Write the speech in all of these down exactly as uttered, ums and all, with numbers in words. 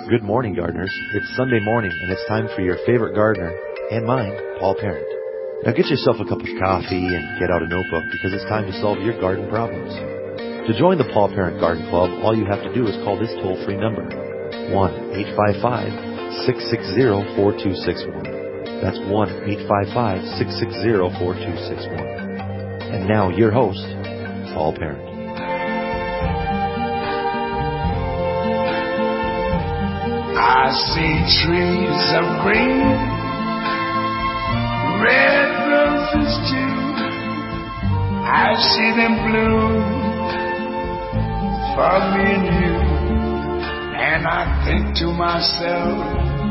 Good morning, gardeners. It's Sunday morning, and it's time for your favorite gardener, and mine, Paul Parent. Now get yourself a cup of coffee and get out a notebook, because it's time to solve your garden problems. To join the Paul Parent Garden Club, all you have to do is call this toll-free number, one eight five five, six six zero, four two six one. That's one eight five five, six six zero, four two six one. And now, your host, Paul Parent. I see trees of green, red roses too. I see them bloom for me and you. And I think to myself,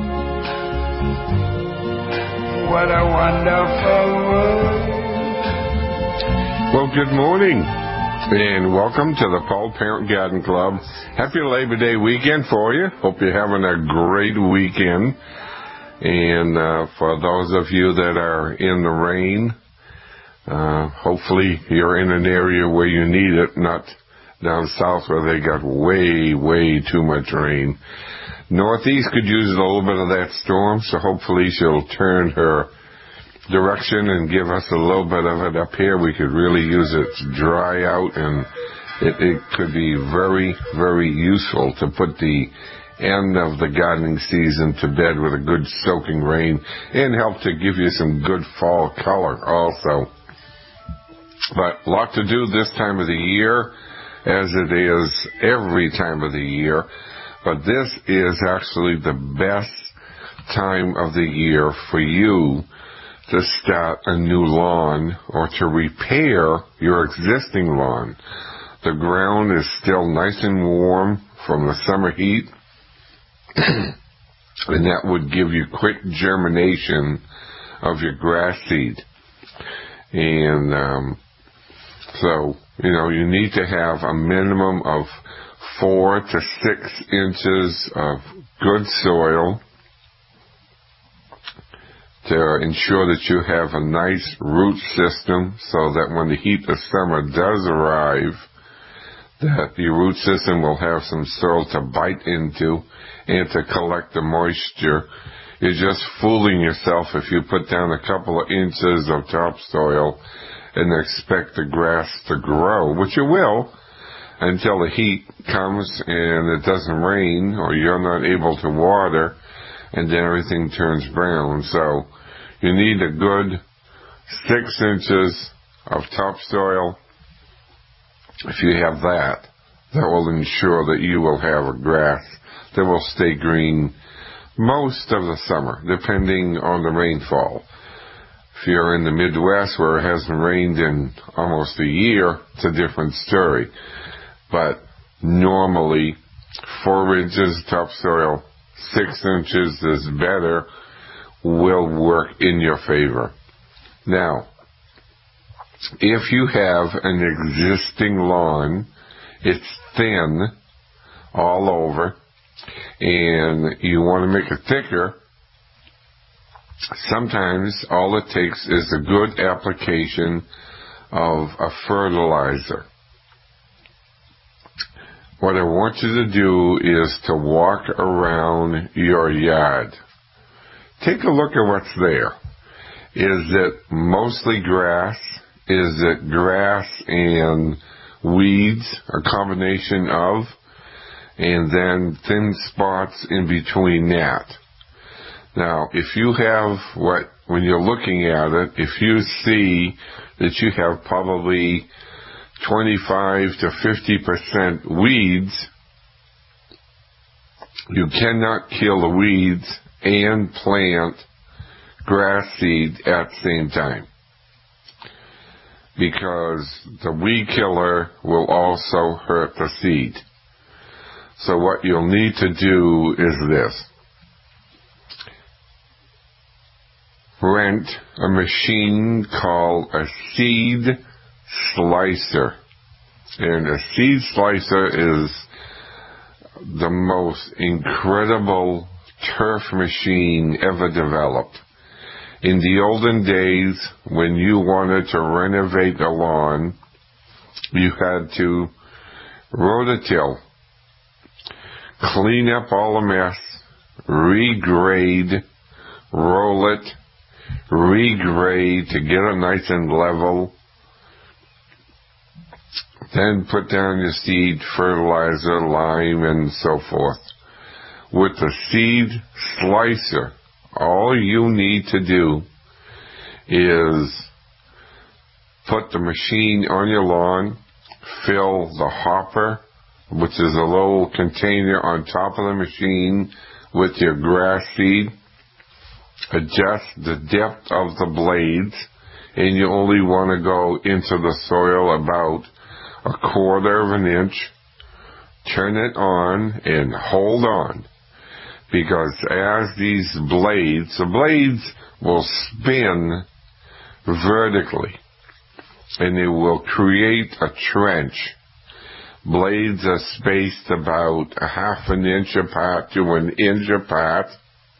what a wonderful world. Well, good morning, and welcome to the Paul Parent Garden Club. Happy Labor Day weekend for you. Hope you're having a great weekend. And uh, for those of you that are in the rain, uh, hopefully you're in an area where you need it, not down south where they got way, way too much rain. Northeast could use a little bit of that storm, so hopefully she'll turn her direction and give us a little bit of it up here. We could really use it to dry out, and it, it could be very, very useful to put the end of the gardening season to bed with a good soaking rain and help to give you some good fall color also. But a lot to do this time of the year, as it is every time of the year. But this is actually the best time of the year for you to start a new lawn or to repair your existing lawn. The ground is still nice and warm from the summer heat, and that would give you quick germination of your grass seed. And um, so, you know, you need to have a minimum of four to six inches of good soil to ensure that you have a nice root system, so that when the heat of summer does arrive, that the root system will have some soil to bite into and to collect the moisture. You're just fooling yourself if you put down a couple of inches of topsoil and expect the grass to grow, which it will, until the heat comes and it doesn't rain or you're not able to water, and then everything turns brown. So you need a good six inches of topsoil. If you have that, that will ensure that you will have a grass that will stay green most of the summer, depending on the rainfall. If you're in the Midwest where it hasn't rained in almost a year, it's a different story. But normally, four inches topsoil, six inches is better, will work in your favor. Now, if you have an existing lawn, it's thin all over, and you want to make it thicker, sometimes all it takes is a good application of a fertilizer. What I want you to do is to walk around your yard. Take a look at what's there. Is it mostly grass? Is it grass and weeds, a combination of, and then thin spots in between that? Now, if you have what, when you're looking at it, if you see that you have probably twenty-five to fifty percent weeds, you cannot kill the weeds and plant grass seed at the same time, because the weed killer will also hurt the seed. So what you'll need to do is this. Rent a machine called a seed slicer. And a seed slicer is the most incredible turf machine ever developed. In the olden days, when you wanted to renovate a lawn, you had to rototill, clean up all the mess, regrade, roll it, regrade to get it nice and level. Then put down your seed, fertilizer, lime, and so forth. With the seed slicer, all you need to do is put the machine on your lawn, fill the hopper, which is a little container on top of the machine, with your grass seed. Adjust the depth of the blades, and you only want to go into the soil about a quarter of an inch. Turn it on and hold on, because as these blades, the blades will spin vertically, and it will create a trench. Blades are spaced about a half an inch apart to an inch apart,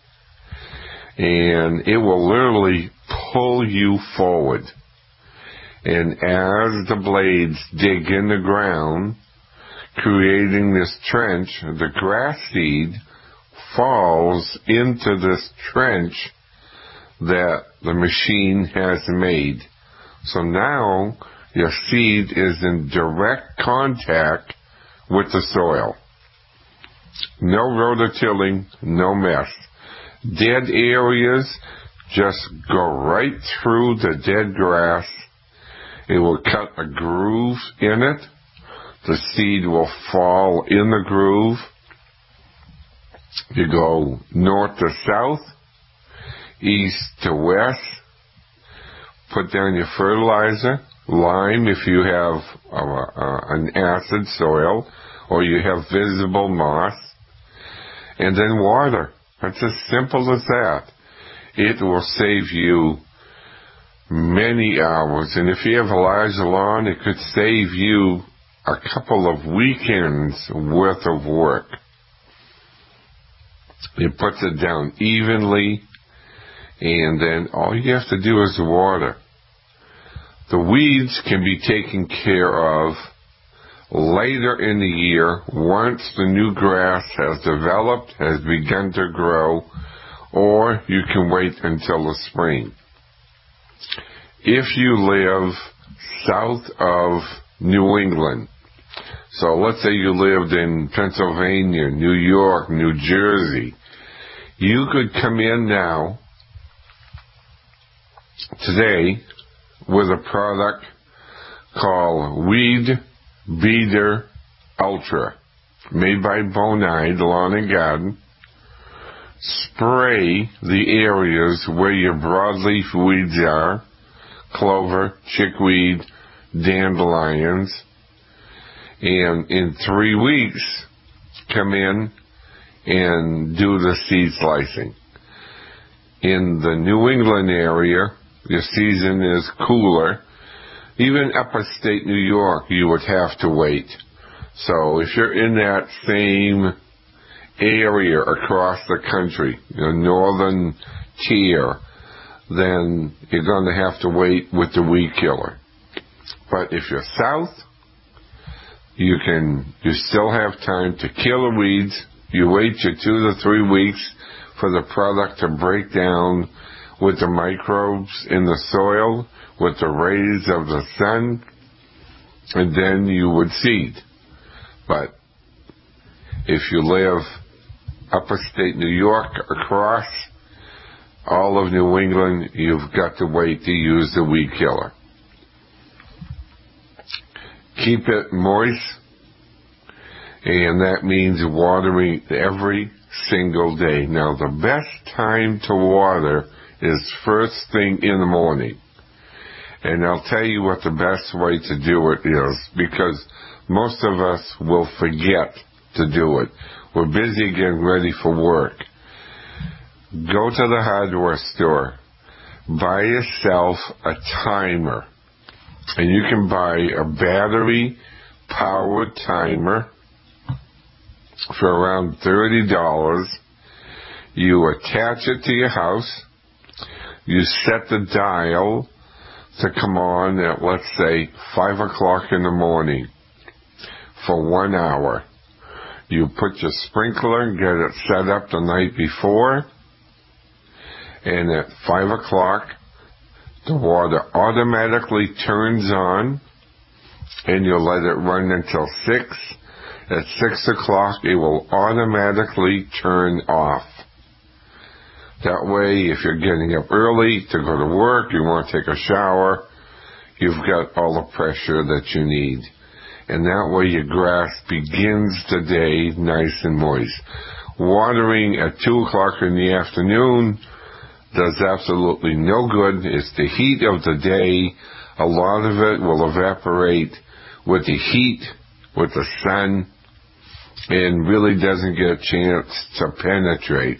and it will literally pull you forward. And as the blades dig in the ground, creating this trench, the grass seed falls into this trench that the machine has made. So now your seed is in direct contact with the soil. No rototilling, no mess. Dead areas, just go right through the dead grass. It will cut a groove in it. The seed will fall in the groove. You go north to south, east to west. Put down your fertilizer, lime if you have uh, uh, an acid soil, or you have visible moss, and then water. It's as simple as that. It will save you many hours, and if you have a large lawn, it could save you a couple of weekends worth of work. It puts it down evenly, and then all you have to do is water. The weeds can be taken care of later in the year, once the new grass has developed, has begun to grow, or you can wait until the spring. If you live south of New England, so let's say you lived in Pennsylvania, New York, New Jersey, you could come in now, today, with a product called Weed Beater Ultra, made by Bonide Lawn and Garden. Spray the areas where your broadleaf weeds are, clover, chickweed, dandelions, and in three weeks, come in and do the seed slicing. In the New England area, the season is cooler. Even upstate New York, you would have to wait. So if you're in that same area across the country, the northern tier, then you're going to have to wait with the weed killer. But if you're south, you can, you still have time to kill the weeds. You wait your two to three weeks for the product to break down with the microbes in the soil, with the rays of the sun, and then you would seed. But if you live upstate New York, across all of New England, you've got to wait to use the weed killer. Keep it moist, and that means watering every single day. Now, the best time to water is first thing in the morning. And I'll tell you what the best way to do it is, because most of us will forget to do it. We're busy getting ready for work. Go to the hardware store. Buy yourself a timer. And you can buy a battery-powered timer for around thirty dollars. You attach it to your house. You set the dial to come on at, let's say, five o'clock in the morning for one hour. You put your sprinkler, get it set up the night before, and at five o'clock, the water automatically turns on, and you'll let it run until six. At six o'clock, it will automatically turn off. That way, if you're getting up early to go to work, you want to take a shower, you've got all the pressure that you need. And that way your grass begins the day nice and moist. Watering at two o'clock in the afternoon does absolutely no good. It's the heat of the day. A lot of it will evaporate with the heat, with the sun, and really doesn't get a chance to penetrate.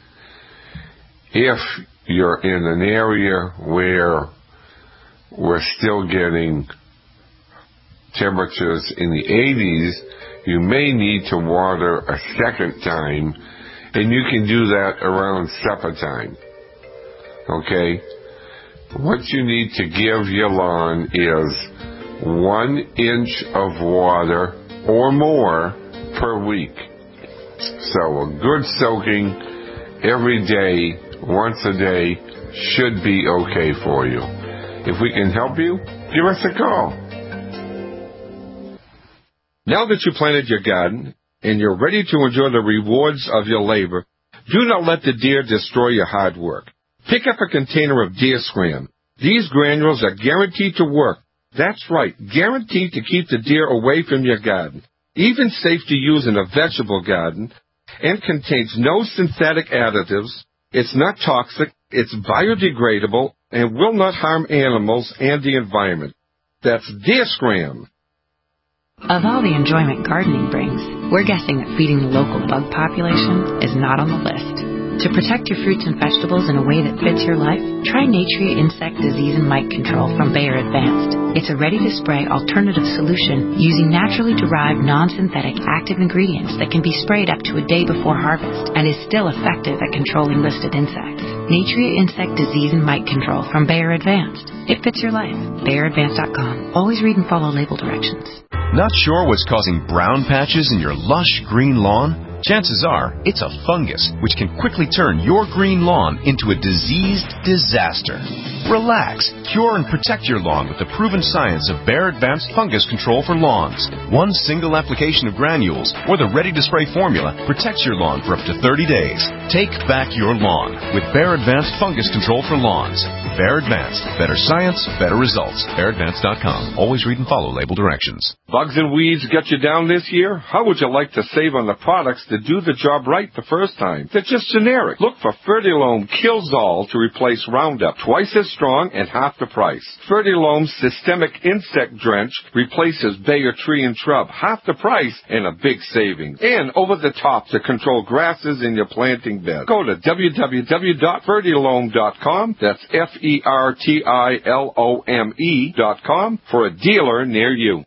If you're in an area where we're still getting temperatures in the eighties, you may need to water a second time, and you can do that around supper time. Okay? What you need to give your lawn is one inch of water or more per week. So a good soaking every day, once a day, should be okay for you. If we can help you, give us a call. Now that you planted your garden and you're ready to enjoy the rewards of your labor, do not let the deer destroy your hard work. Pick up a container of Deer Scram. These granules are guaranteed to work. That's right, guaranteed to keep the deer away from your garden. Even safe to use in a vegetable garden, and contains no synthetic additives. It's not toxic, it's biodegradable, and will not harm animals and the environment. That's Deer Scram. Of all the enjoyment gardening brings, we're guessing that feeding the local bug population is not on the list. To protect your fruits and vegetables in a way that fits your life, try Natria Insect Disease and Mite Control from Bayer Advanced. It's a ready-to-spray alternative solution using naturally derived non-synthetic active ingredients that can be sprayed up to a day before harvest and is still effective at controlling listed insects. Natria Insect Disease and Mite Control from Bayer Advanced. It fits your life. Bayer Advanced dot com. Always read and follow label directions. Not sure what's causing brown patches in your lush green lawn? Chances are it's a fungus, which can quickly turn your green lawn into a diseased disaster. Relax, cure and protect your lawn with the proven science of Bayer Advanced Fungus Control for Lawns. One single application of granules or the ready-to-spray formula protects your lawn for up to thirty days. Take back your lawn with Bayer Advanced Fungus Control for Lawns. Bayer Advanced. Better science, better results. Bayer Advanced dot com. Always read and follow label directions. Bugs and weeds get you down this year? How would you like to save on the products that do the job right the first time? They're just generic. Look for Fertilome Kills-All to replace Roundup. Twice as strong and half the price. Fertilome's Systemic Insect Drench replaces Bayer Tree and Shrub. Half the price and a big savings. And over the top to control grasses in your planting bed. Go to w w w dot fertilome dot com. That's F E R T I L O M E dot com for a dealer near you.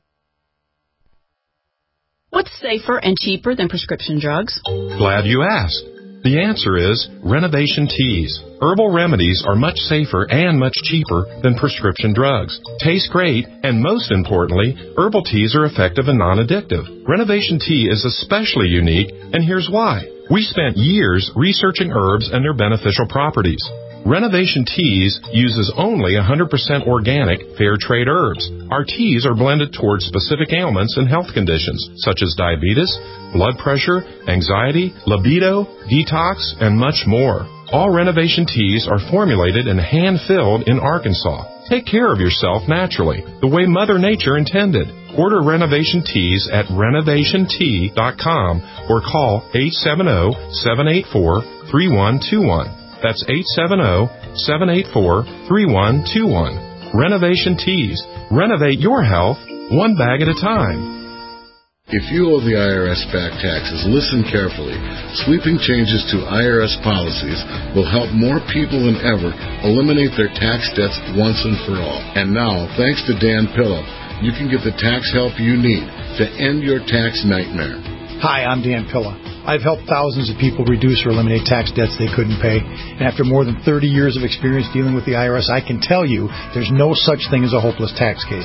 What's safer and cheaper than prescription drugs? Glad you asked. The answer is Renovation Teas. Herbal remedies are much safer and much cheaper than prescription drugs. Taste great, and most importantly, herbal teas are effective and non-addictive. Renovation Tea is especially unique, and here's why. We spent years researching herbs and their beneficial properties. Renovation Teas uses only one hundred percent organic, fair trade herbs. Our teas are blended towards specific ailments and health conditions, such as diabetes, blood pressure, anxiety, libido, detox, and much more. All Renovation Teas are formulated and hand-filled in Arkansas. Take care of yourself naturally, the way Mother Nature intended. Order Renovation Teas at renovation tea dot com or call eight seven zero, seven eight four, three one two one. That's eight seven zero, seven eight four, three one two one. Renovation Teas. Renovate your health one bag at a time. If you owe the I R S back taxes, listen carefully. Sweeping changes to I R S policies will help more people than ever eliminate their tax debts once and for all. And now, thanks to Dan Pilla, you can get the tax help you need to end your tax nightmare. Hi, I'm Dan Pilla. I've helped thousands of people reduce or eliminate tax debts they couldn't pay. And after more than thirty years of experience dealing with the I R S, I can tell you there's no such thing as a hopeless tax case.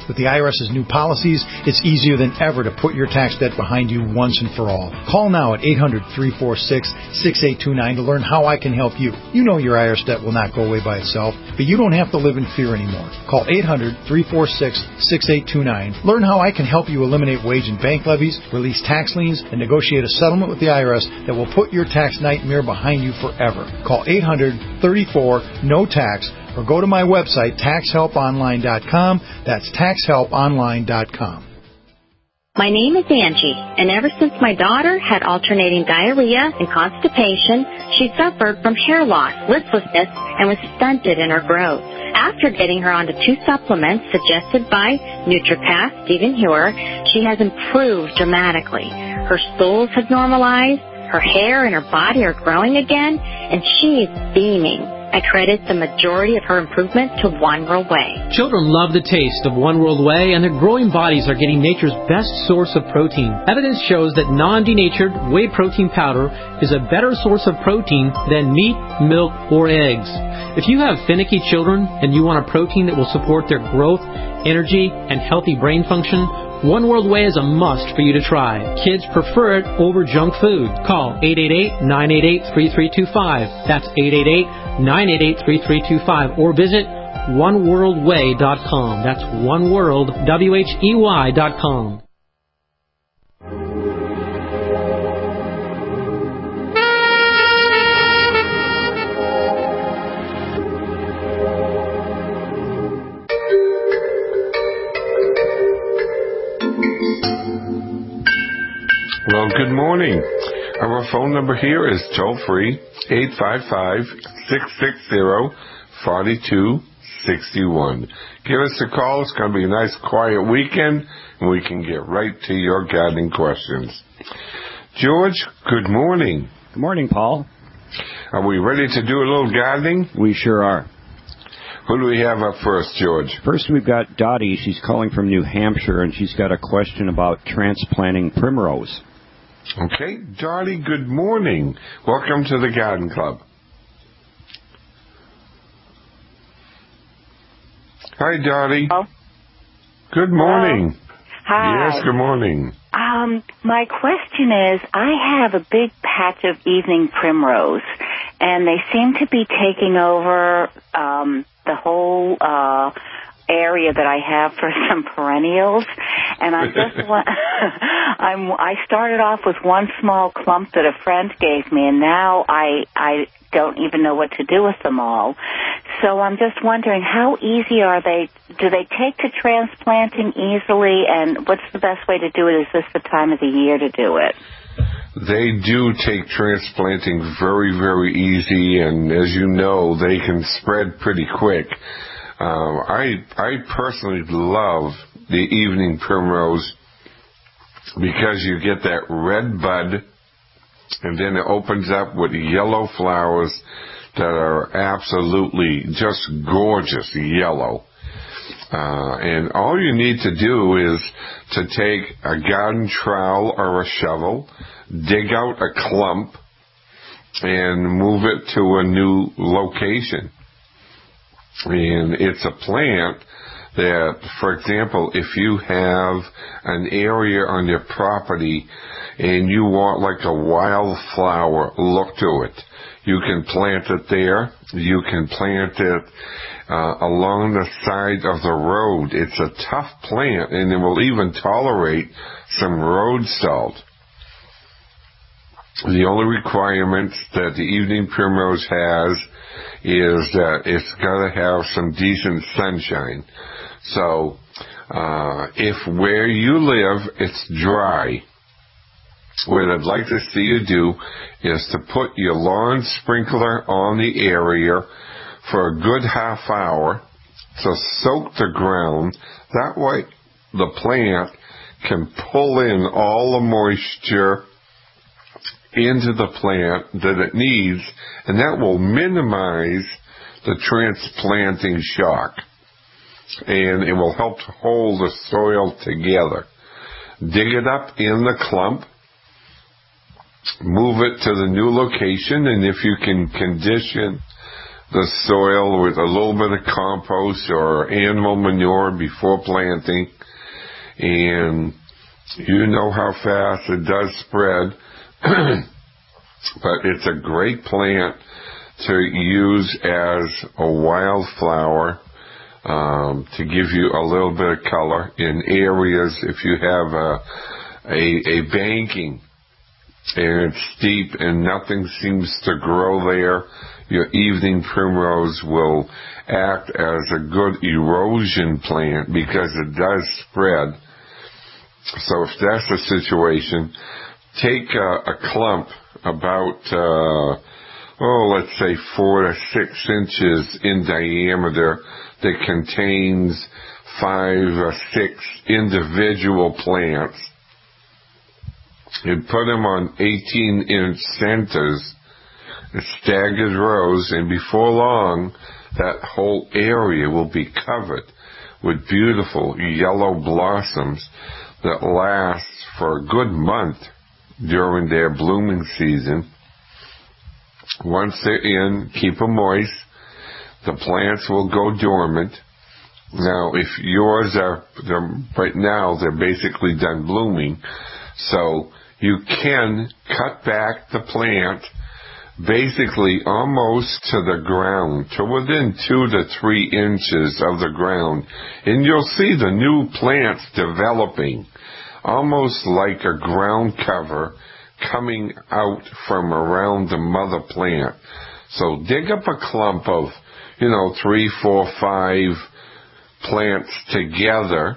With the I R S's new policies, it's easier than ever to put your tax debt behind you once and for all. Call now at eight hundred, three four six, six eight two nine to learn how I can help you. You know your I R S debt will not go away by itself, but you don't have to live in fear anymore. Call eight hundred, three four six, six eight two nine. Learn how I can help you eliminate wage and bank levies, release tax liens, and negotiate a settlement with the I R S that will put your tax nightmare behind you forever. Call eight hundred, thirty-four, N O T A X or go to my website, tax help online dot com. That's tax help online dot com. My name is Angie, and ever since my daughter had alternating diarrhea and constipation, she suffered from hair loss, listlessness, and was stunted in her growth. After getting her onto two supplements suggested by NutriPath, Stephen Hewer, she has improved dramatically. Her stools have normalized, her hair and her body are growing again, and she's beaming. I credit the majority of her improvement to One World Whey. Children love the taste of One World Whey, and their growing bodies are getting nature's best source of protein. Evidence shows that non-denatured whey protein powder is a better source of protein than meat, milk, or eggs. If you have finicky children and you want a protein that will support their growth, energy, and healthy brain function, One World Whey is a must for you to try. Kids prefer it over junk food. Call eight eight eight, nine eight eight, three three two five. That's eight eight eight, nine eight eight, three three two five. Or visit one world way dot com. That's oneworld, W H E Y dot com. Well, good morning. Our phone number here is toll-free, eight five five, six six zero, four two six one. Give us a call. It's going to be a nice, quiet weekend, and we can get right to your gardening questions. George, good morning. Good morning, Paul. Are we ready to do a little gardening? We sure are. Who do we have up first, George? First, we've got Dottie. She's calling from New Hampshire, and she's got a question about transplanting primrose. Okay, Dottie, good morning. Welcome to the Garden Club. Hi, Dottie. Oh. Good morning. Hi. Yes, good morning. Um, my question is, I have a big patch of evening primrose, and they seem to be taking over um, the whole uh area that I have for some perennials, and I just want, I'm, I started off with one small clump that a friend gave me, and now I, I don't even know what to do with them all. So I'm just wondering, how easy are they? Do they take to transplanting easily, and what's the best way to do it? Is this the time of the year to do it? They do take transplanting very, very easy, and as you know, they can spread pretty quick. Um, I I personally love the evening primrose because you get that red bud, and then it opens up with yellow flowers that are absolutely just gorgeous yellow. Uh, and all you need to do is to take a garden trowel or a shovel, dig out a clump, and move it to a new location. And it's a plant that, for example, if you have an area on your property and you want like a wildflower look to it, you can plant it there. You can plant it uh, along the side of the road. It's a tough plant, and it will even tolerate some road salt. The only requirement that the evening primrose has is that it's got to have some decent sunshine. So uh, if where you live it's dry, what I'd like to see you do is to put your lawn sprinkler on the area for a good half hour to soak the ground. That way the plant can pull in all the moisture into the plant that it needs, and that will minimize the transplanting shock, and it will help to hold the soil together. Dig it up in the clump, move it to the new location, and if you can condition the soil with a little bit of compost or animal manure before planting. And you know how fast it does spread. But it's a great plant to use as a wildflower, um, to give you a little bit of color in areas. If you have a, a, a banking and it's steep and nothing seems to grow there, your evening primrose will act as a good erosion plant because it does spread. So if that's the situation, take a, a clump about, uh, oh, let's say four to six inches in diameter that contains five or six individual plants, and put them on eighteen inch centers, staggered rows, and before long, that whole area will be covered with beautiful yellow blossoms that last for a good month during their blooming season. Once they're in, keep them moist. The plants will go dormant. Now, if yours are, right now, they're basically done blooming, so you can cut back the plant basically almost to the ground, to within two to three inches of the ground, and you'll see the new plants developing, almost like a ground cover coming out from around the mother plant. So dig up a clump of, you know, three, four, five plants together.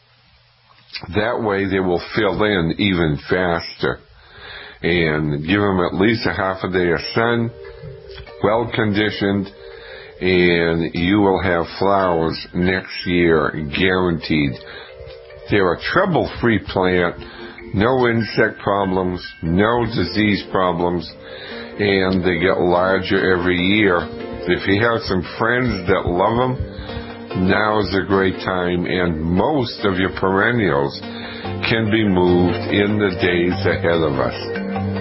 That way they will fill in even faster. And give them at least a half a day of sun, well conditioned, and you will have flowers next year, guaranteed. They're a trouble-free plant, no insect problems, no disease problems, and they get larger every year. If you have some friends that love them, now's a great time, and most of your perennials can be moved in the days ahead of us.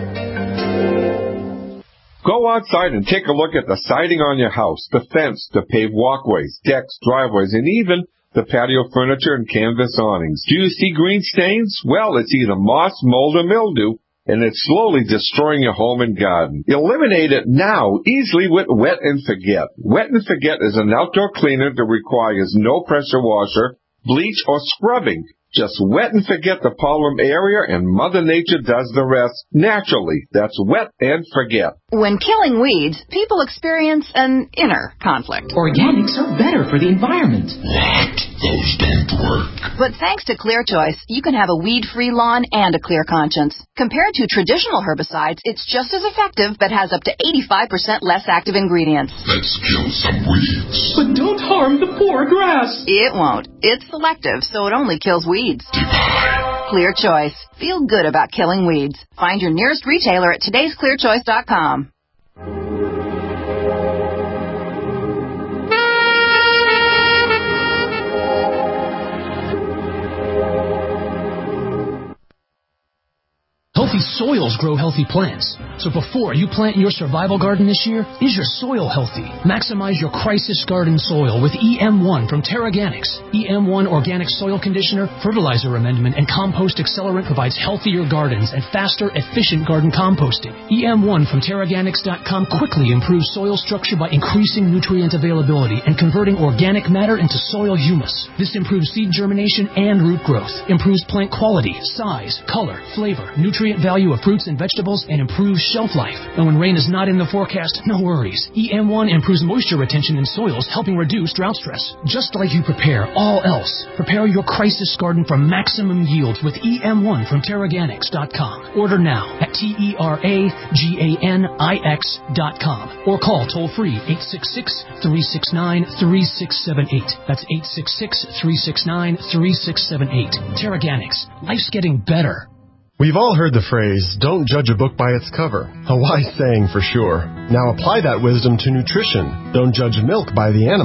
Go outside and take a look at the siding on your house, the fence, the paved walkways, decks, driveways, and even the patio furniture and canvas awnings. Do you see green stains? Well, it's either moss, mold, or mildew, and it's slowly destroying your home and garden. Eliminate it now, easily with Wet and Forget. Wet and Forget is an outdoor cleaner that requires no pressure washer, bleach, or scrubbing. Just wet and forget the problem area, and Mother Nature does the rest naturally. That's Wet and Forget. When killing weeds, people experience an inner conflict. Organics are better for the environment. What? Those don't work. But thanks to Clear Choice, you can have a weed-free lawn and a clear conscience. Compared to traditional herbicides, it's just as effective, but has up to eighty-five percent less active ingredients. Let's kill some weeds. But don't harm the poor grass. It won't. It's selective, so it only kills weeds. Divine. Clear Choice. Feel good about killing weeds. Find your nearest retailer at todays clear choice dot com. Healthy soils grow healthy plants. So before you plant your survival garden this year, is your soil healthy? Maximize your crisis garden soil with E M one from TerraGanix. E M one Organic Soil Conditioner, Fertilizer Amendment, and Compost Accelerant provides healthier gardens and faster, efficient garden composting. E M one from Terraganix dot com quickly improves soil structure by increasing nutrient availability and converting organic matter into soil humus. This improves seed germination and root growth, improves plant quality, size, color, flavor, nutrient value of fruits and vegetables, and improves shelf life. And when rain is not in the forecast, no worries. E M one improves moisture retention in soils, helping reduce drought stress. Just like you prepare all else, prepare your crisis garden for maximum yield with E M one from Terraganix dot com. Order now at T E R A G A N I X dot com or call toll-free eight six six, three six nine, three six seven eight. That's eight six six, three six nine, three six seven eight. Terraganix. Life's getting better. We've all heard the phrase, don't judge a book by its cover. A wise saying for sure. Now apply that wisdom to nutrition. Don't judge milk by the animal.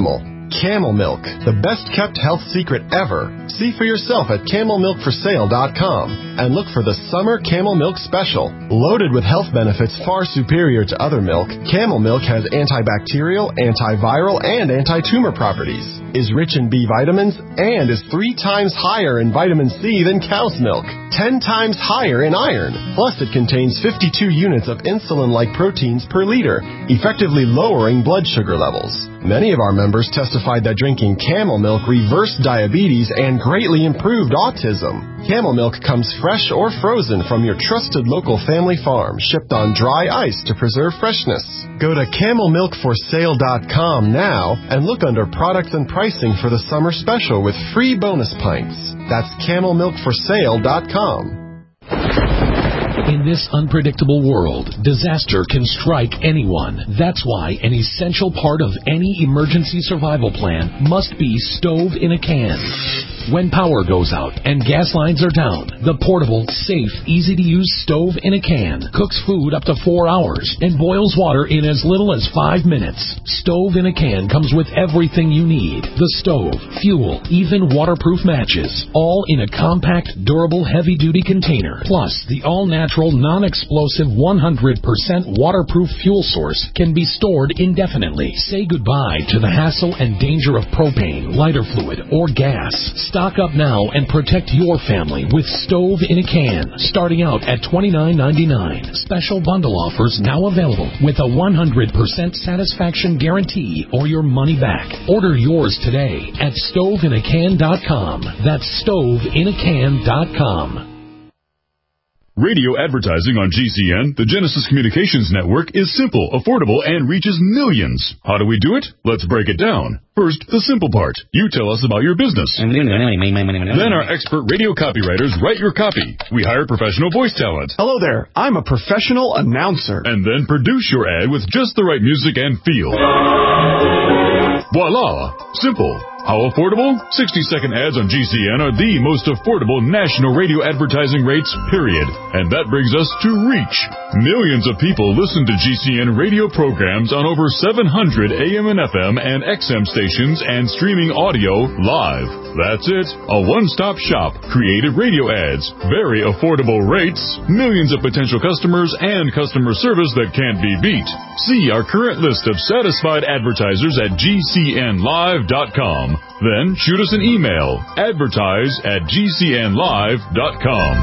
Camel Milk, the best-kept health secret ever. See for yourself at camel milk for sale dot com and look for the Summer Camel Milk Special. Loaded with health benefits far superior to other milk, Camel Milk has antibacterial, antiviral, and anti-tumor properties, is rich in B vitamins, and is three times higher in vitamin C than cow's milk, ten times higher in iron. Plus, it contains fifty-two units of insulin-like proteins per liter, effectively lowering blood sugar levels. Many of our members testified that drinking Camel Milk reversed diabetes and greatly improved autism. Camel Milk comes fresh or frozen from your trusted local family farm, shipped on dry ice to preserve freshness. Go to camel milk for sale dot com now and look under products and pricing for the summer special with free bonus pints. That's camel milk for sale dot com. In this unpredictable world, disaster can strike anyone. That's why an essential part of any emergency survival plan must be stove in a can. When power goes out and gas lines are down, the portable, safe, easy-to-use stove in a can cooks food up to four hours and boils water in as little as five minutes. Stove in a can comes with everything you need. The stove, fuel, even waterproof matches, all in a compact, durable, heavy-duty container. Plus, the all-natural, non-explosive, one hundred percent waterproof fuel source can be stored indefinitely. Say goodbye to the hassle and danger of propane, lighter fluid, or gas. Stock up now and protect your family with Stove in a Can, starting out at twenty-nine ninety-nine. Special bundle offers now available with a one hundred percent satisfaction guarantee or your money back. Order yours today at stove in a can dot com. That's stove in a can dot com. Radio advertising on G C N, the Genesis Communications Network, is simple, affordable, and reaches millions. How do we do it? Let's break it down. First, the simple part. You tell us about your business. Then our expert radio copywriters write your copy. We hire professional voice talent. Hello there. I'm a professional announcer. And then produce your ad with just the right music and feel. Voila! Simple. How affordable? sixty-second ads on G C N are the most affordable national radio advertising rates, period. And that brings us to reach. Millions of people listen to G C N radio programs on over seven hundred A M and F M and X M stations and streaming audio live. That's it. A one-stop shop. Creative radio ads. Very affordable rates. Millions of potential customers and customer service that can't be beat. See our current list of satisfied advertisers at G C N live dot com. Then shoot us an email, advertise at G C N live dot com.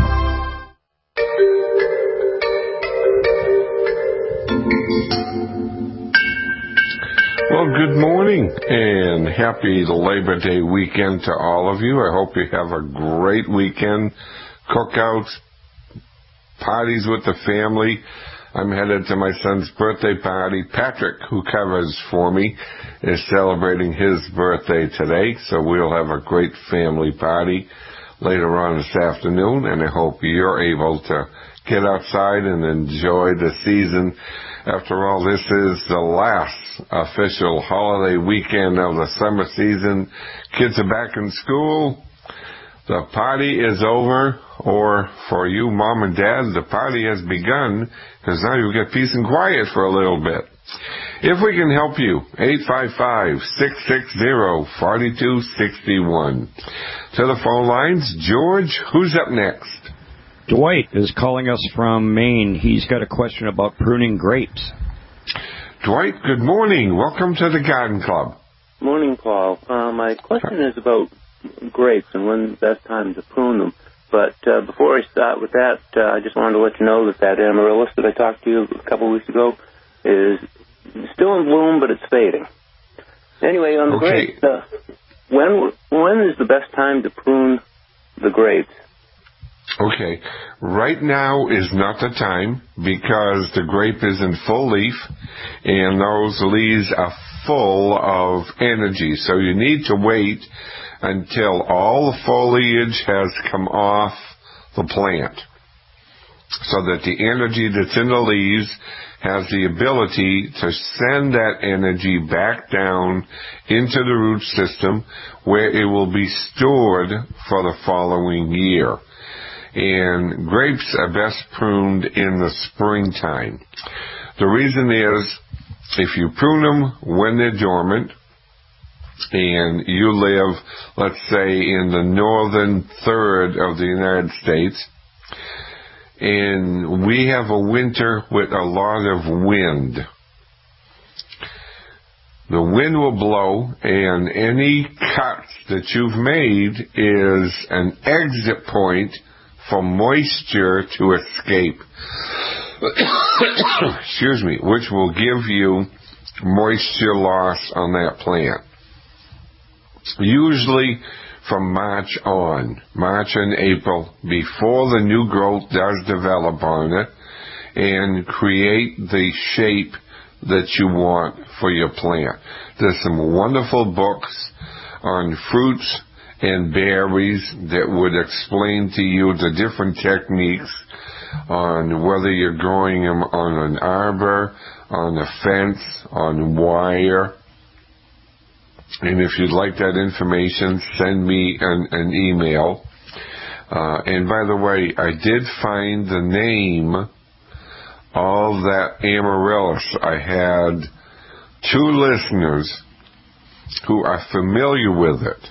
Well, good morning and happy Labor Day weekend to all of you. I hope you have a great weekend. Cookouts, parties with the family. I'm headed to my son's birthday party. Patrick, who covers for me, is celebrating his birthday today, so we'll have a great family party later on this afternoon, and I hope you're able to get outside and enjoy the season. After all, this is the last official holiday weekend of the summer season. Kids are back in school. The party is over, or for you mom and dad, the party has begun, because now you get peace and quiet for a little bit. If we can help you, eight five five, six six zero, four two six one. To the phone lines, George, who's up next? Dwight is calling us from Maine. He's got a question about pruning grapes. Dwight, good morning. Welcome to the Garden Club. Morning, Paul. Uh, my question is about grapes and when's the best time to prune them. But uh, before I start with that, uh, I just wanted to let you know that that amaryllis that I talked to you a couple of weeks ago is still in bloom, but it's fading. Anyway, on the okay. grapes, uh, when when is the best time to prune the grapes? Okay, right now is not the time because the grape is in full leaf and those leaves are full of energy. So you need to wait until all the foliage has come off the plant so that the energy that's in the leaves has the ability to send that energy back down into the root system where it will be stored for the following year. And grapes are best pruned in the springtime. The reason is if you prune them when they're dormant, and you live, let's say, in the northern third of the United States, and we have a winter with a lot of wind. The wind will blow, and any cuts that you've made is an exit point for moisture to escape. Excuse me, which will give you moisture loss on that plant. Usually from March on, March and April, before the new growth does develop on it and create the shape that you want for your plant. There's some wonderful books on fruits and berries that would explain to you the different techniques on whether you're growing them on an arbor, on a fence, on wire. And if you'd like that information, send me an, an email. Uh, and by the way, I did find the name of that amaryllis. I had two listeners who are familiar with it.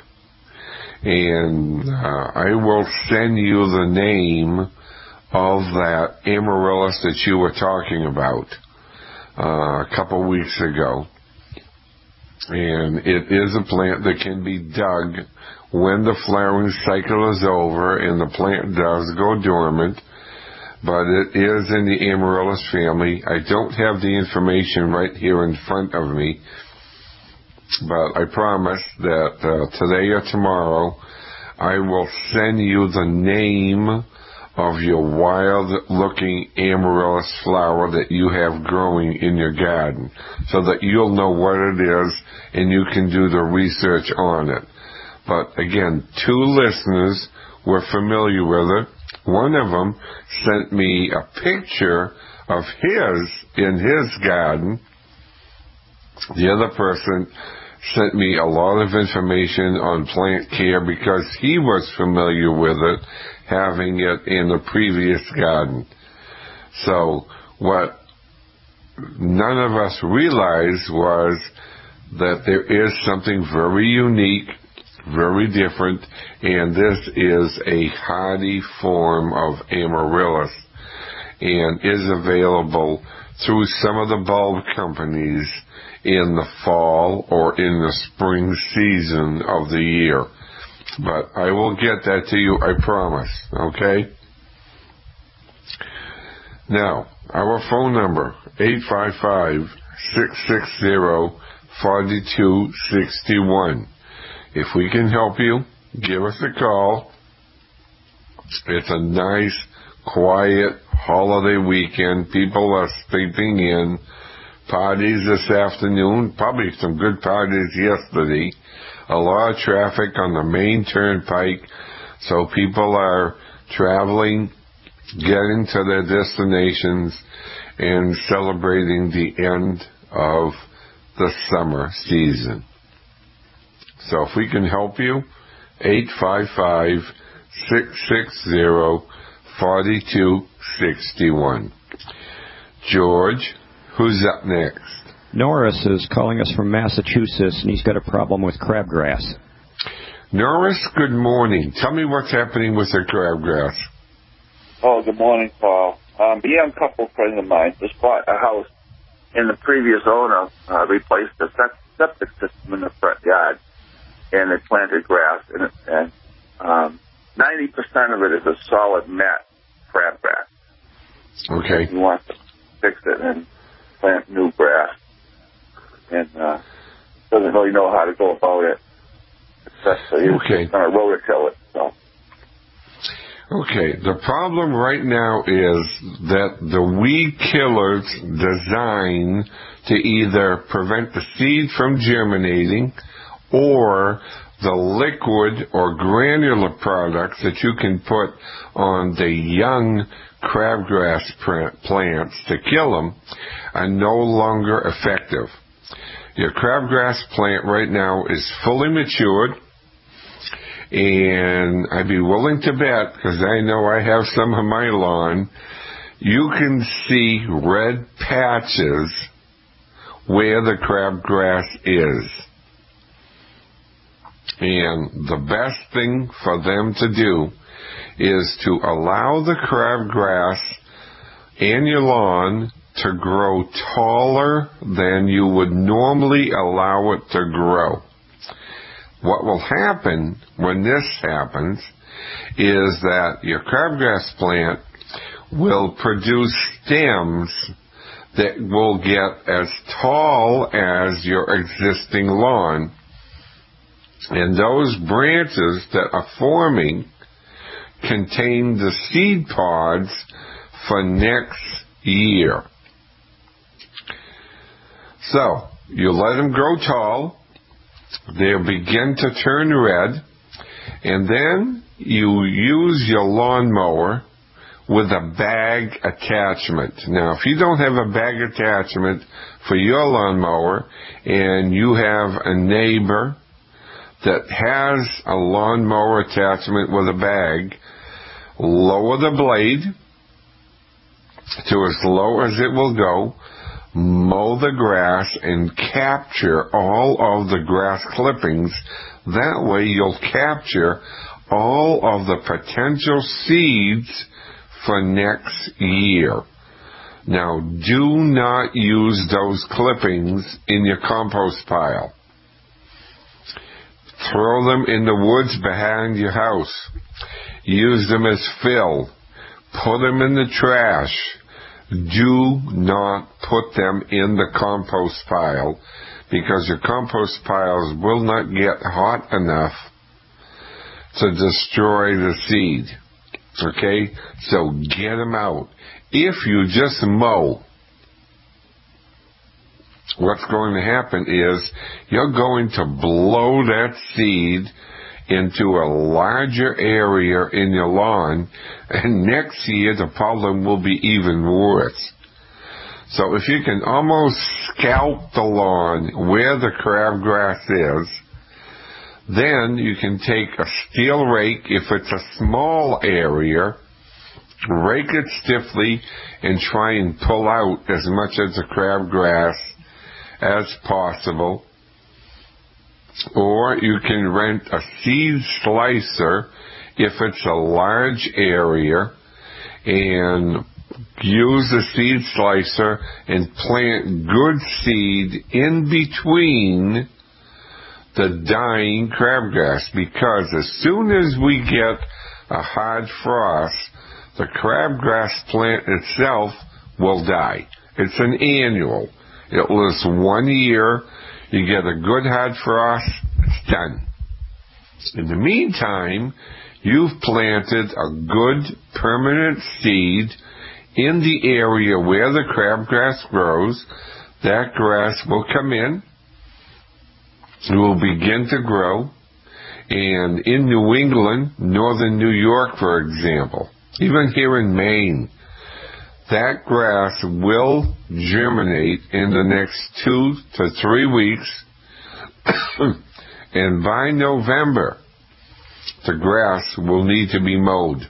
And uh, I will send you the name of that amaryllis that you were talking about uh, a couple weeks ago. And it is a plant that can be dug when the flowering cycle is over and the plant does go dormant. But it is in the amaryllis family. I don't have the information right here in front of me, but I promise that uh, today or tomorrow I will send you the name of your wild-looking amaryllis flower that you have growing in your garden so that you'll know what it is and you can do the research on it. But again, two listeners were familiar with it. One of them sent me a picture of his in his garden. The other person sent me a lot of information on plant care because he was familiar with it, having it in a previous garden. So what none of us realized was that there is something very unique, very different, and this is a hardy form of amaryllis and is available through some of the bulb companies in the fall or in the spring season of the year. But I will get that to you, I promise, okay? Now, our phone number, eight five five, six six zero, four two six one. If we can help you, give us a call. It's a nice, quiet holiday weekend. People are sleeping in. Parties this afternoon, probably some good parties yesterday. A lot of traffic on the main turnpike, so people are traveling, getting to their destinations, and celebrating the end of the summer season. So if we can help you, eight five five, six six zero, four two six one. George, who's up next? Norris is calling us from Massachusetts, and he's got a problem with crabgrass. Norris, good morning. Tell me what's happening with the crabgrass. Oh, good morning, Paul. Um, a young couple friend of mine just bought a house, and the previous owner uh, replaced the septic system in the front yard, and they planted grass, and, it, and um, ninety percent of it is a solid mat crabgrass. Okay. He wants to fix it and plant new grass, and uh, doesn't really know how to go about it. So he's okay. going to rototill it. So. Okay, the problem right now is that the weed killer's designed to either prevent the seed from germinating or the liquid or granular products that you can put on the young crabgrass plants to kill them are no longer effective. Your crabgrass plant right now is fully matured, and I'd be willing to bet, because I know I have some on my lawn, you can see red patches where the crabgrass is. And the best thing for them to do is to allow the crabgrass in your lawn to grow taller than you would normally allow it to grow. What will happen when this happens is that your crabgrass plant will produce stems that will get as tall as your existing lawn. And those branches that are forming contain the seed pods for next year. So, you let them grow tall, they'll begin to turn red, and then you use your lawnmower with a bag attachment. Now, if you don't have a bag attachment for your lawnmower and you have a neighbor that has a lawnmower attachment with a bag, lower the blade to as low as it will go, mow the grass, and capture all of the grass clippings. That way you'll capture all of the potential seeds for next year. Now, do not use those clippings in your compost pile. Throw them in the woods behind your house. Use them as fill. Put them in the trash. Do not put them in the compost pile, because your compost piles will not get hot enough to destroy the seed. Okay? So get them out. If you just mow, what's going to happen is you're going to blow that seed into a larger area in your lawn, and next year the problem will be even worse. So if you can almost scalp the lawn where the crabgrass is, then you can take a steel rake, if it's a small area, rake it stiffly and try and pull out as much of the crabgrass as possible. Or you can rent a seed slicer if it's a large area, and use the seed slicer and plant good seed in between the dying crabgrass, because as soon as we get a hard frost, the crabgrass plant itself will die. It's an annual. It lives one year. You get a good hard frost, it's done. In the meantime, you've planted a good permanent seed in the area where the crabgrass grows. That grass will come in. It will begin to grow. And in New England, northern New York, for example, even here in Maine, that grass will germinate in the next two to three weeks. And by November, the grass will need to be mowed.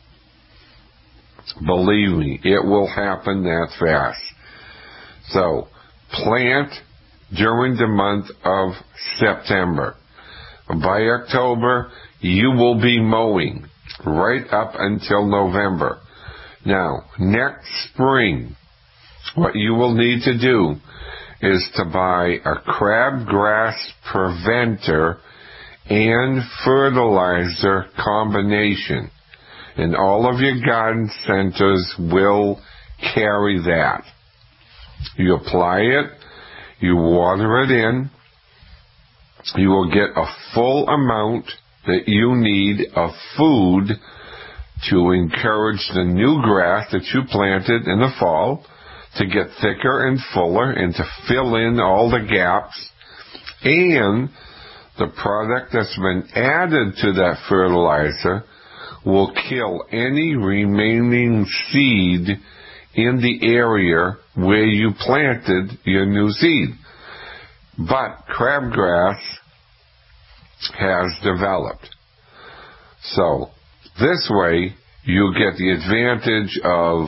Believe me, it will happen that fast. So, plant during the month of September. By October, you will be mowing right up until November. Now, next spring, what you will need to do is to buy a crabgrass preventer and fertilizer combination. And all of your garden centers will carry that. You apply it, you water it in, you will get a full amount that you need of food to encourage the new grass that you planted in the fall to get thicker and fuller and to fill in all the gaps. And the product that's been added to that fertilizer will kill any remaining seed in the area where you planted your new seed. But crabgrass has developed. So this way you get the advantage of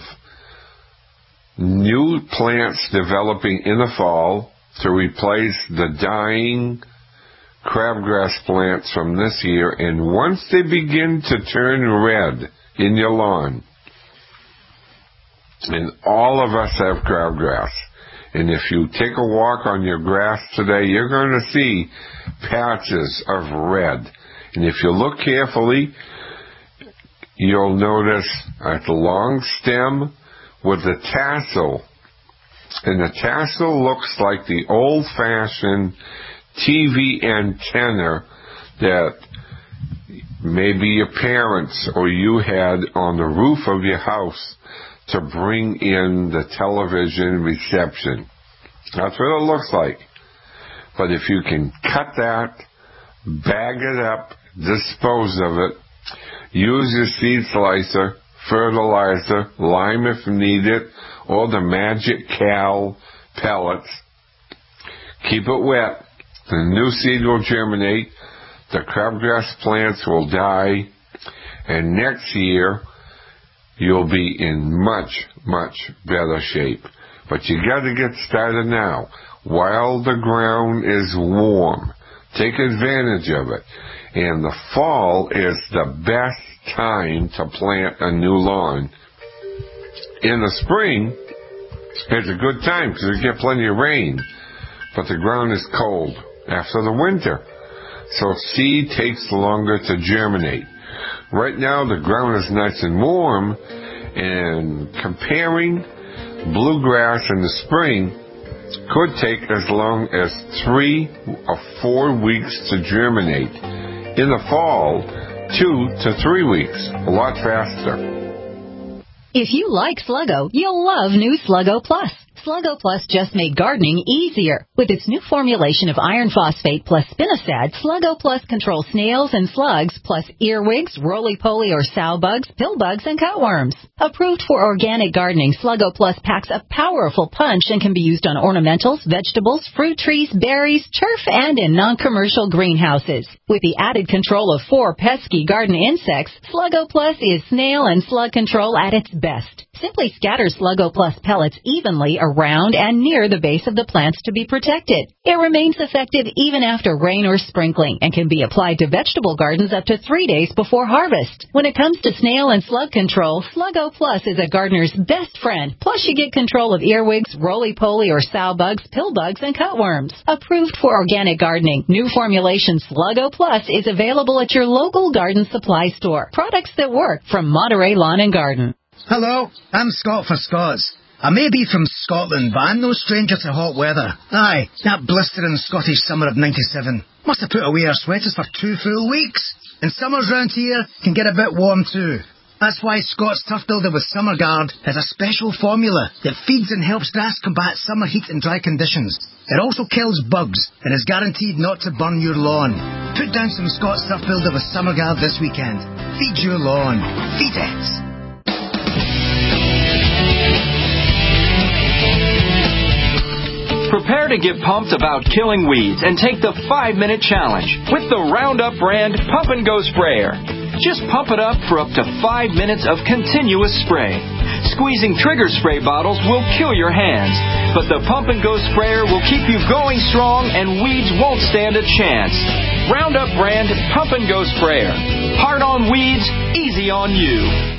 new plants developing in the fall to replace the dying crabgrass plants from this year, and once they begin to turn red in your lawn, and all of us have crabgrass, and if you take a walk on your grass today, you're going to see patches of red. And if you look carefully, you'll notice a long stem with a tassel. And the tassel looks like the old-fashioned T V antenna that maybe your parents or you had on the roof of your house to bring in the television reception. That's what it looks like. But if you can cut that, bag it up, dispose of it, use your seed slicer, fertilizer, lime if needed, or the Magic Cal pellets. Keep it wet. The new seed will germinate. The crabgrass plants will die. And next year, you'll be in much, much better shape. But you got to get started now, while the ground is warm. Take advantage of it. And the fall is the best time to plant a new lawn. In the spring, it's a good time because you get plenty of rain. But the ground is cold after the winter. So seed takes longer to germinate. Right now the ground is nice and warm, and comparing bluegrass in the spring could take as long as three or four weeks to germinate. In the fall, two to three weeks, a lot faster. If you like Sluggo, you'll love new Sluggo Plus. Sluggo Plus just made gardening easier. With its new formulation of iron phosphate plus spinosad, Sluggo Plus controls snails and slugs, plus earwigs, roly-poly or sow bugs, pill bugs, and cutworms. Approved for organic gardening, Sluggo Plus packs a powerful punch and can be used on ornamentals, vegetables, fruit trees, berries, turf, and in non-commercial greenhouses. With the added control of four pesky garden insects, Sluggo Plus is snail and slug control at its best. Simply scatter Sluggo Plus pellets evenly around and near the base of the plants to be protected. It remains effective even after rain or sprinkling and can be applied to vegetable gardens up to three days before harvest. When it comes to snail and slug control, Sluggo Plus is a gardener's best friend. Plus, you get control of earwigs, roly-poly or sow bugs, pill bugs, and cutworms. Approved for organic gardening, new formulation Sluggo Plus is available at your local garden supply store. Products that work from Monterey Lawn and Garden. Hello, I'm Scott for Scots. I may be from Scotland, but I'm no stranger to hot weather. Aye, that blistering Scottish summer of ninety-seven. Must have put away our sweaters for two full weeks. And summers round here can get a bit warm too. That's why Scott's Turf Builder with Summer Guard has a special formula that feeds and helps grass combat summer heat and dry conditions. It also kills bugs and is guaranteed not to burn your lawn. Put down some Scott's Turf Builder with Summer Guard this weekend. Feed your lawn. Feed it. Prepare to get pumped about killing weeds and take the five-minute challenge with the Roundup brand Pump and Go Sprayer. Just pump it up for up to five minutes of continuous spray. Squeezing trigger spray bottles will kill your hands, but the Pump and Go Sprayer will keep you going strong and weeds won't stand a chance. Roundup brand Pump and Go Sprayer. Hard on weeds, easy on you.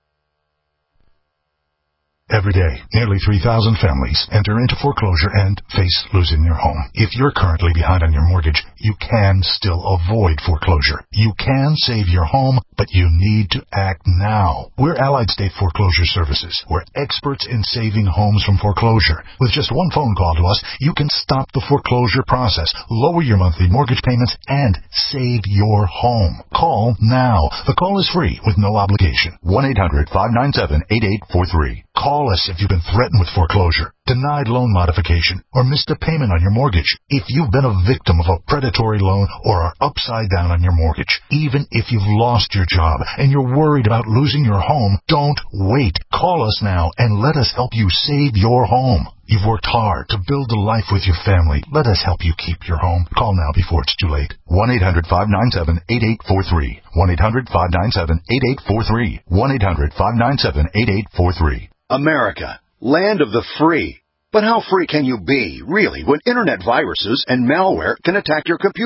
Every day, nearly three thousand families enter into foreclosure and face losing their home. If you're currently behind on your mortgage, you can still avoid foreclosure. You can save your home, but you need to act now. We're Allied State Foreclosure Services. We're experts in saving homes from foreclosure. With just one phone call to us, you can stop the foreclosure process, lower your monthly mortgage payments, and save your home. Call now. The call is free with no obligation. one eight hundred five nine seven eight eight four three. Call us if you've been threatened with foreclosure, denied loan modification, or missed a payment on your mortgage. If you've been a victim of a predatory loan or are upside down on your mortgage, even if you've lost your job and you're worried about losing your home, don't wait. Call us now and let us help you save your home. You've worked hard to build a life with your family. Let us help you keep your home. Call now before it's too late. one eight hundred five nine seven eight eight four three. one eight hundred five nine seven eight eight four three. one eight hundred five nine seven eight eight four three. America, land of the free. But how free can you be, really, when internet viruses and malware can attack your computer?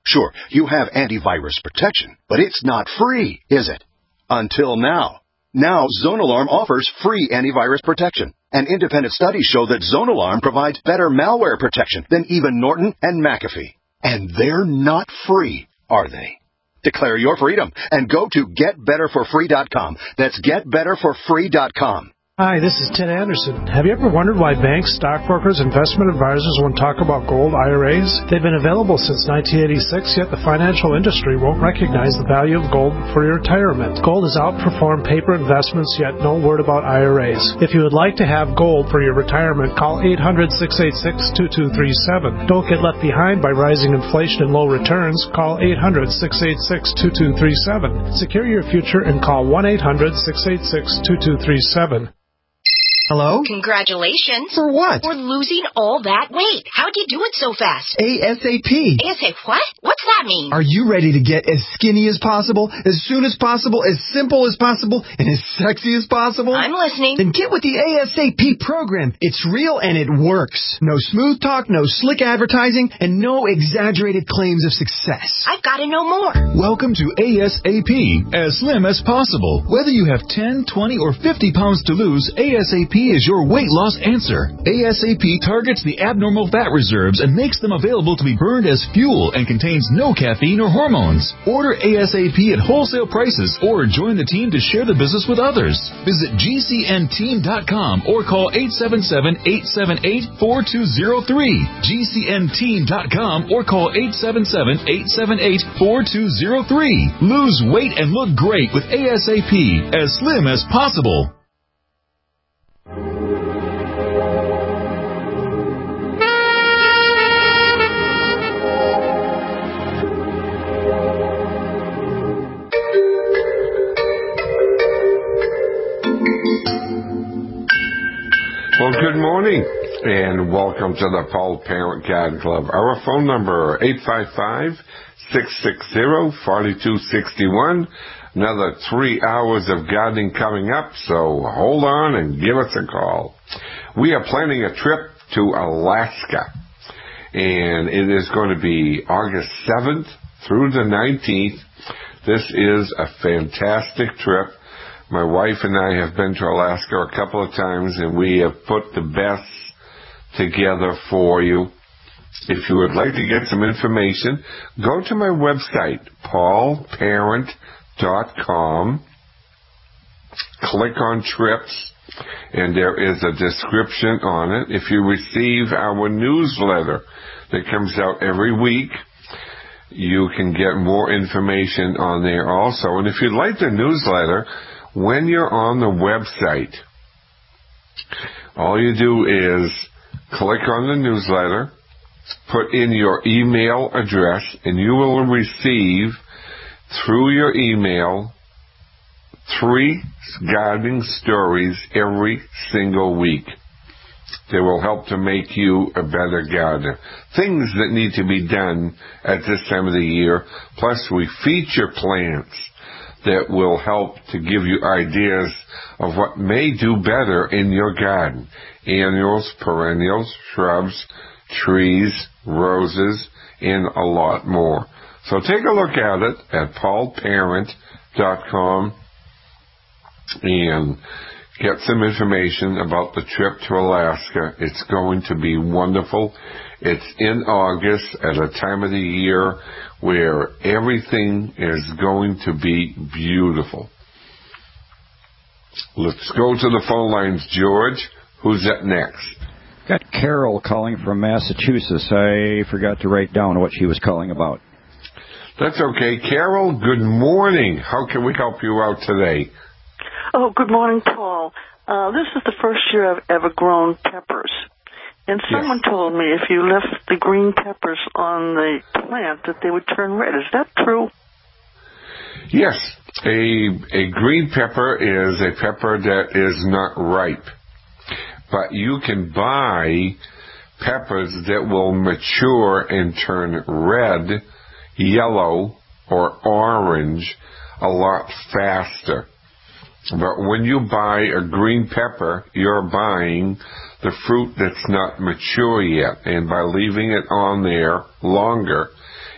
Sure, you have antivirus protection, but it's not free, is it? Until now. Now, ZoneAlarm offers free antivirus protection. And independent studies show that ZoneAlarm provides better malware protection than even Norton and McAfee. And they're not free, are they? Declare your freedom and go to get better for free dot com. That's get better for free dot com. Hi, this is Ted Anderson. Have you ever wondered why banks, stockbrokers, investment advisors won't talk about gold I R As? They've been available since nineteen eighty-six, yet the financial industry won't recognize the value of gold for your retirement. Gold has outperformed paper investments, yet no word about I R As. If you would like to have gold for your retirement, call eight hundred, six eight six, two two three seven. Don't get left behind by rising inflation and low returns. Call eight hundred, six eight six, two two three seven. Secure your future and call one eight hundred, six eight six, two two three seven. Hello? Congratulations. For what? For losing all that weight. How'd you do it so fast? ASAP. ASAP what? What's that mean? Are you ready to get as skinny as possible, as soon as possible, as simple as possible, and as sexy as possible? I'm listening. Then get with the ASAP program. It's real and it works. No smooth talk, no slick advertising, and no exaggerated claims of success. I've got to know more. Welcome to ASAP, as slim as possible. Whether you have ten, twenty, or fifty pounds to lose, ASAP is your weight loss answer. ASAP targets the abnormal fat reserves and makes them available to be burned as fuel and contains no caffeine or hormones. Order ASAP at wholesale prices or join the team to share the business with others. Visit G C N team dot com or call eight seven seven, eight seven eight, four two zero three. G C N team dot com or call eight seven seven, eight seven eight, four two zero three. Lose weight and look great with ASAP, as slim as possible. Well, good morning, and welcome to the Paul Parent Garden Club. Our phone number, eight five five, six six zero, four two six one. Another three hours of gardening coming up, so hold on and give us a call. We are planning a trip to Alaska, and it is going to be August seventh through the nineteenth. This is a fantastic trip. My wife and I have been to Alaska a couple of times, and we have put the best together for you. If you would like to get some information, go to my website, paul parent dot com. Click on trips, and there is a description on it. If you receive our newsletter that comes out every week, you can get more information on there also. And if you'd like the newsletter, when you're on the website, all you do is click on the newsletter, put in your email address, and you will receive through your email three gardening stories every single week. They will help to make you a better gardener. Things that need to be done at this time of the year. Plus, we feature plants that will help to give you ideas of what may do better in your garden. Annuals, perennials, shrubs, trees, roses, and a lot more. So take a look at it at paul parent dot com and get some information about the trip to Alaska. It's going to be wonderful. It's in August at a time of the year where everything is going to be beautiful. Let's go to the phone lines, George. Who's up next? Got Carol calling from Massachusetts. I forgot to write down what she was calling about. That's okay. Carol, good morning. How can we help you out today? Oh, good morning, Paul. Uh, this is the first year I've ever grown peppers. And someone yes. told me if you left the green peppers on the plant that they would turn red. Is that true? Yes. A, a green pepper is a pepper that is not ripe. But you can buy peppers that will mature and turn red, yellow, or orange a lot faster. But when you buy a green pepper, you're buying the fruit that's not mature yet. And by leaving it on there longer,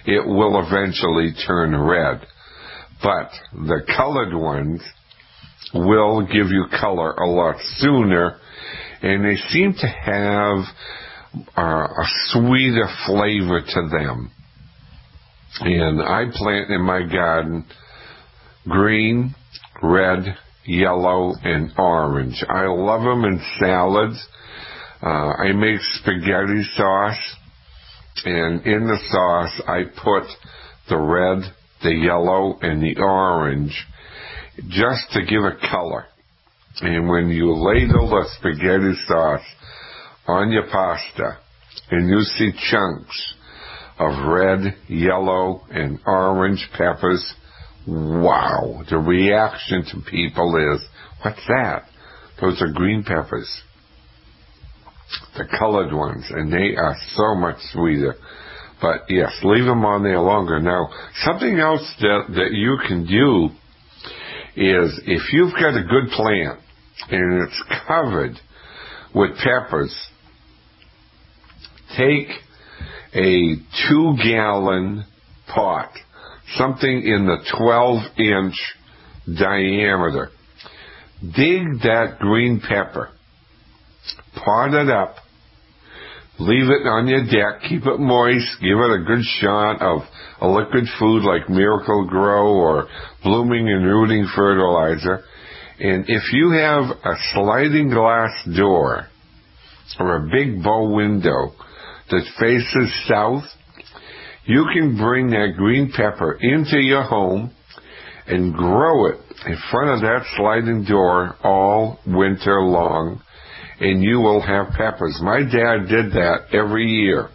it will eventually turn red. But the colored ones will give you color a lot sooner, and they seem to have uh, a sweeter flavor to them. And I plant in my garden green, red, yellow, and orange. I love them in salads. Uh, I make spaghetti sauce, and in the sauce I put the red, the yellow, and the orange just to give it color. And when you ladle the spaghetti sauce on your pasta and you see chunks of red, yellow, and orange peppers, wow, the reaction to people is, what's that? Those are green peppers, the colored ones, and they are so much sweeter. But yes, leave them on there longer. Now, something else that, that you can do is, if you've got a good plant and it's covered with peppers, take a two-gallon pot, something in the twelve-inch diameter. Dig that green pepper, pot it up, leave it on your deck, keep it moist, give it a good shot of a liquid food like Miracle Grow or Blooming and Rooting fertilizer. And if you have a sliding glass door or a big bow window that faces south, you can bring that green pepper into your home and grow it in front of that sliding door all winter long, and you will have peppers. My dad did that every year.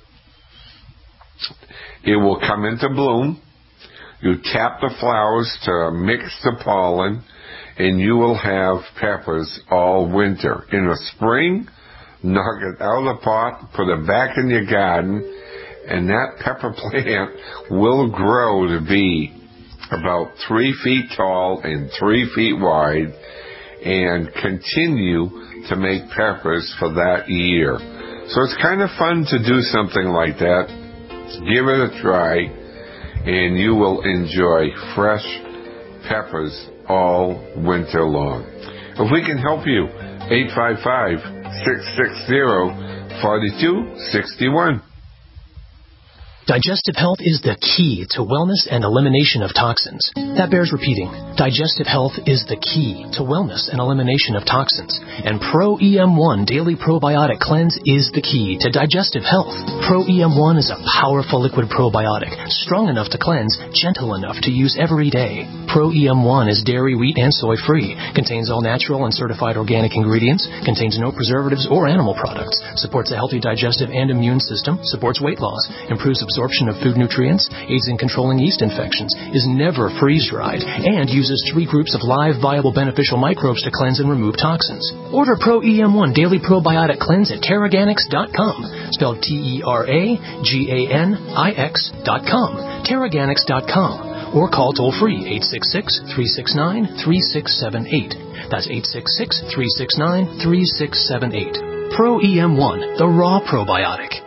It will come into bloom. You tap the flowers to mix the pollen, and you will have peppers all winter. In the spring, knock it out of the pot, put it back in your garden, and that pepper plant will grow to be about three feet tall and three feet wide and continue to make peppers for that year. So it's kind of fun to do something like that. Give it a try, and you will enjoy fresh peppers all winter long. If we can help you, eight five five, six six zero, four two six one. Digestive health is the key to wellness and elimination of toxins. That bears repeating. Digestive health is the key to wellness and elimination of toxins. And Pro E M one Daily Probiotic Cleanse is the key to digestive health. Pro E M one is a powerful liquid probiotic, strong enough to cleanse, gentle enough to use every day. Pro E M one is dairy, wheat, and soy-free, contains all natural and certified organic ingredients, contains no preservatives or animal products, supports a healthy digestive and immune system, supports weight loss, improves absorption of food nutrients, aids in controlling yeast infections, is never freeze-dried, and uses three groups of live, viable, beneficial microbes to cleanse and remove toxins. Order Pro E M one Daily Probiotic Cleanse at Terraganics dot com, spelled T E R A G A N I X dot com, Terraganics dot com, or call toll-free eight six six, three six nine, three six seven eight. That's eight six six, three six nine, three six seven eight. Pro E M one, the raw probiotic.